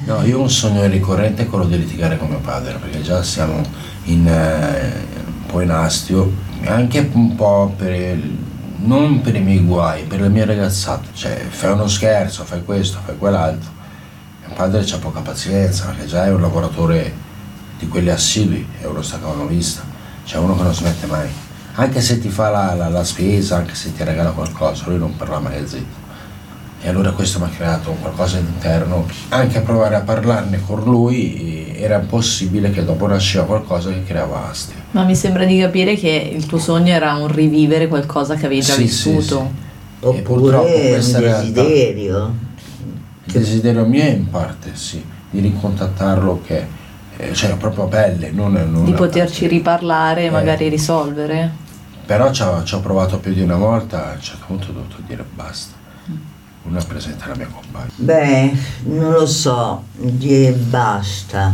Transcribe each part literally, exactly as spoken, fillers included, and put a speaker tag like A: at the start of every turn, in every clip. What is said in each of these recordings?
A: No, io ho un sogno ricorrente è quello di litigare con mio padre, perché già siamo in, eh, un po' in astio, anche un po' per il, non per i miei guai, per le mie ragazzate, cioè fai uno scherzo, fai questo, fai quell'altro. Mio padre c'ha poca pazienza, perché già è un lavoratore di quelli assidui, è uno staccanovista, c'è uno che non smette mai. Anche se ti fa la, la, la spesa, anche se ti regala qualcosa, lui non parla mai zitto. E allora questo mi ha creato qualcosa d'interno. Anche a provare a parlarne con lui era impossibile, che dopo nasceva qualcosa che creava astio.
B: Ma mi sembra di capire che il tuo sogno era un rivivere qualcosa che avevi già
A: sì,
B: vissuto.
A: Sì, sì.
C: Oppure un desiderio.
A: Realtà, il desiderio mio è in parte, sì, di ricontattarlo, che eh, cioè proprio a pelle, non, non
B: di poterci
A: parte.
B: riparlare e
A: eh,
B: magari risolvere.
A: Però ci ho, ci ho provato più di una volta, a un certo punto ho dovuto dire basta. Uno è presente la mia compagna.
C: Beh, non lo so, dire basta.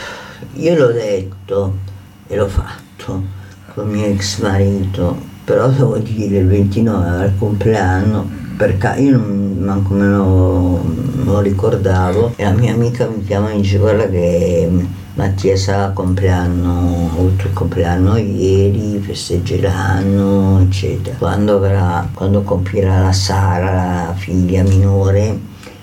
C: Io l'ho detto e l'ho fatto con mio ex marito, però devo dire il ventinove al compleanno, perché io non, manco me lo, lo ricordavo, e la mia amica mi chiama e dice: guarda che Mattia sarà compleanno, ho avuto il compleanno ieri, festeggeranno, eccetera. Quando avrà, quando compirà la Sara, la figlia minore,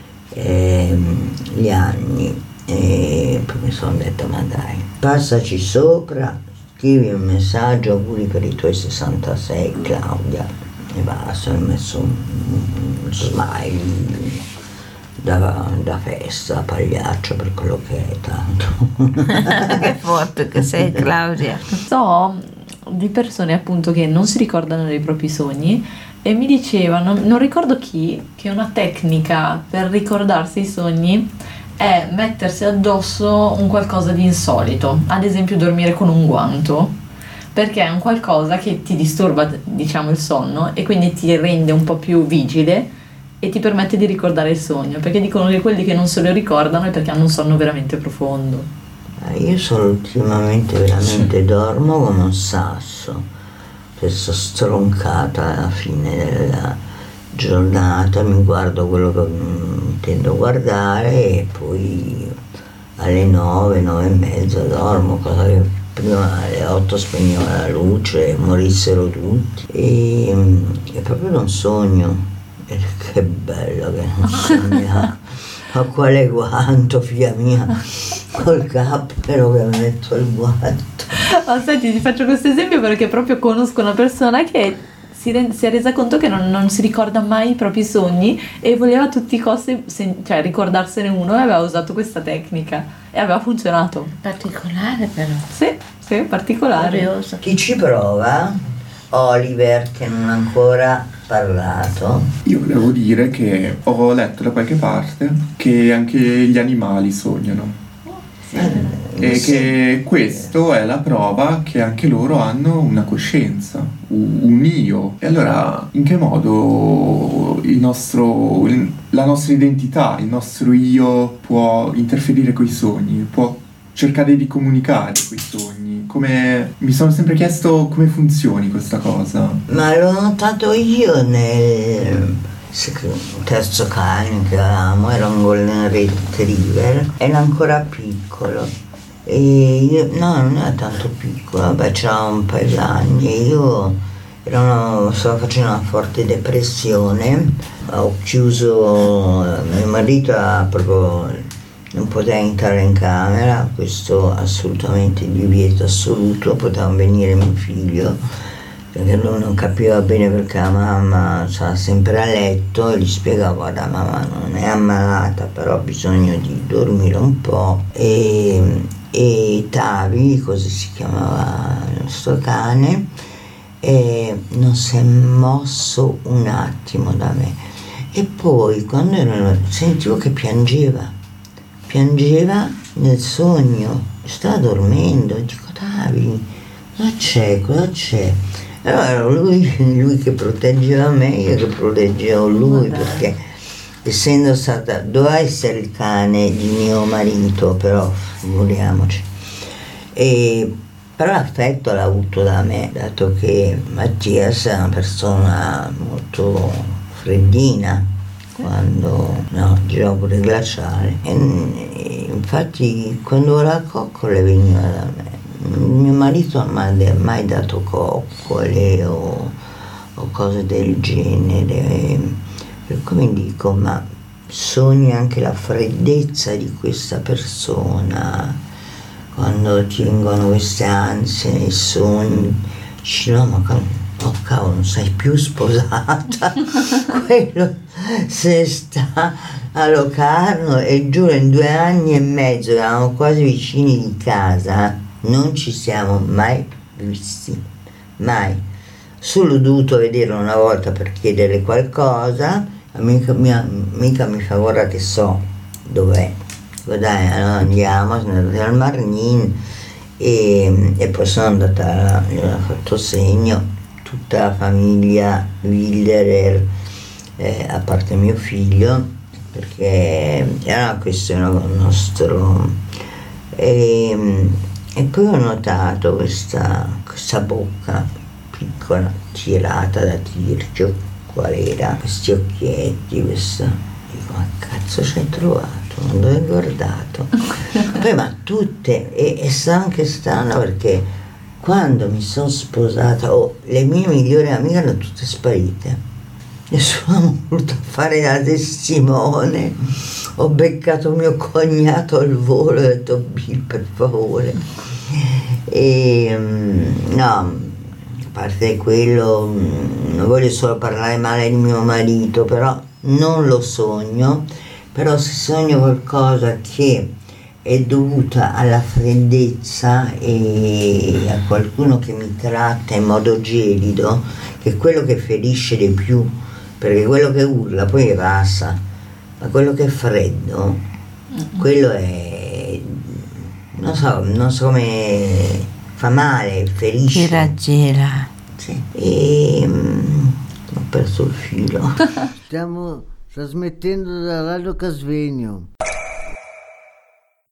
C: eh, gli anni, e poi mi sono detto: ma dai, passaci sopra, scrivi un messaggio, auguri per i tuoi sessantasei, Claudia, e basta. Ho messo un, un smile Da, da festa, pagliaccio, per quello che è, tanto.
D: Che forte che sei, Claudia.
B: So di persone appunto che non si ricordano dei propri sogni e mi dicevano, non ricordo chi, che una tecnica per ricordarsi i sogni è mettersi addosso un qualcosa di insolito, ad esempio dormire con un guanto, perché è un qualcosa che ti disturba, diciamo, il sonno e quindi ti rende un po' più vigile e ti permette di ricordare il sogno, perché dicono che quelli che non se lo ricordano è perché hanno un sonno veramente profondo.
C: Io sono ultimamente veramente sì. Dormo come un sasso, che sono stroncata alla fine della giornata, mi guardo quello che intendo guardare e poi alle nove, nove e mezza dormo, cosa che prima alle otto spegnevo la luce, morissero tutti, e, e proprio non sogno. Che bello che non sogna. Ma quale guanto, figlia mia, col cappero che metto il guanto.
B: Ma senti, ti faccio questo esempio perché proprio conosco una persona che si, re- si è resa conto che non, non si ricorda mai i propri sogni e voleva a tutti i costi se- cioè ricordarsene uno, e aveva usato questa tecnica e aveva funzionato.
D: Particolare però.
B: Sì, sì, particolare.
D: Curioso.
C: Chi ci prova? Oliver, che non ha ancora parlato.
E: Io devo dire che ho letto da qualche parte che anche gli animali sognano,
C: Eh,
E: e
C: sì.
E: che questo è la prova che anche loro hanno una coscienza, u- un io. E allora in che modo il nostro, il- la nostra identità, il nostro io può interferire con i sogni, può cercare di comunicare con i sogni? Come mi sono sempre chiesto come funzioni questa cosa.
C: Ma l'ho notato io nel terzo cane che avevamo, era un golden retriever, era ancora piccolo e io, no, non era tanto piccolo, vabbè, c'era un paio d'anni e io era una, stavo facendo una forte depressione, ho chiuso, mio marito ha proprio non poteva entrare in camera, questo assolutamente divieto assoluto, poteva venire mio figlio perché lui non capiva bene perché la mamma stava sempre a letto e gli spiegava: guarda, mamma non è ammalata, però ha bisogno di dormire un po', e, e Tavi, così si chiamava il nostro cane, e non si è mosso un attimo da me, e poi quando ero, sentivo che piangeva piangeva nel sogno, stava dormendo, dico: Tavi, cosa c'è, cosa c'è? Allora era lui, lui che proteggeva me, io che proteggevo lui, perché essendo stata, doveva essere il cane di mio marito, però figuriamoci, e però l'affetto l'ha avuto da me, dato che Mattias è una persona molto freddina, quando no, giravo pure il glaciale, e, infatti quando la coccole veniva da me, mio marito non mi ha mai dato coccole o, o cose del genere, per cui mi dico, ma sogni anche la freddezza di questa persona quando ti vengono queste ansie nei sogni, dici no, ma oh cavolo, non sei più sposata. Quello se sta a Locarno, e giuro, in due anni e mezzo eravamo quasi vicini di casa, non ci siamo mai visti, mai. Solo ho dovuto vederlo una volta per chiedere qualcosa, amica mia, mica mi fa guarda che so dov'è, dico dai, allora andiamo, sono andata al Marnin e, e poi sono andata, gli ho fatto segno, tutta la famiglia Wilderer, eh, a parte mio figlio, perché era una questione con il nostro. E, e poi ho notato questa, questa bocca piccola, tirata da Tirchio, qual era, questi occhietti, questo. Dico, ma cazzo ci hai trovato? Non l'hai guardato? Poi, ma tutte, e, e sa anche strano perché quando mi sono sposata, oh, le mie migliori amiche erano tutte sparite. Nessuno ha voluto fare la testimone. Ho beccato mio cognato al volo e ho detto Bill, per favore. E no, a parte quello, non voglio solo parlare male di mio marito, però non lo sogno. Però se sogno qualcosa che è dovuta alla freddezza e a qualcuno che mi tratta in modo gelido, che è quello che ferisce di più, perché quello che urla poi passa, ma quello che è freddo, quello è, non so, non so come, fa male, ferisce.
D: Ti raggela.
C: Sì. E mm, ho perso il filo.
F: Stiamo trasmettendo da Radio Casvegno.